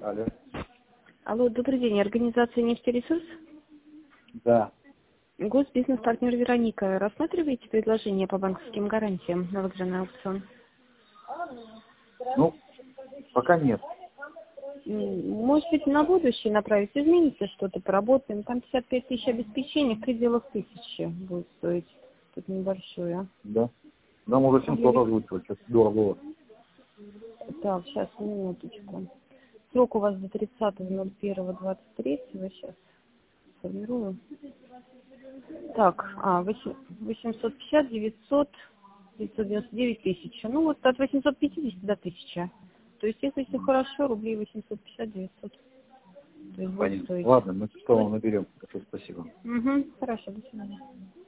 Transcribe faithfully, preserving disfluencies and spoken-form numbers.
Алло. Алло, добрый день. Организация «Нефтересурс»? Да. Госбизнес-партнер Вероника. Рассматриваете предложение по банковским гарантиям на выигранный аукцион? Ну, пока нет. М, Может быть, на будущее направить? Изменится что-то, поработаем. Там пятьдесят пять тысяч обеспечения в пределах тысячи будет стоить. Тут небольшое. Да. Нам уже семьсот озвучивать, сейчас дорого. Так, сейчас, минуточку. Срок у вас до тридцатого ноль первого двадцать третьего. Сейчас сформирую. Так, а, восемьсот пятьдесят, девятьсот, девятьсот девяносто девять тысяч. Ну вот от восьмисот пятидесяти до тысячи. То есть, если все хорошо, рублей восемьсот пятьдесят девятьсот. То есть будет Понятно. стоить. Ладно, мы что вам наберем. Хорошо, спасибо. Угу, хорошо, до свидания.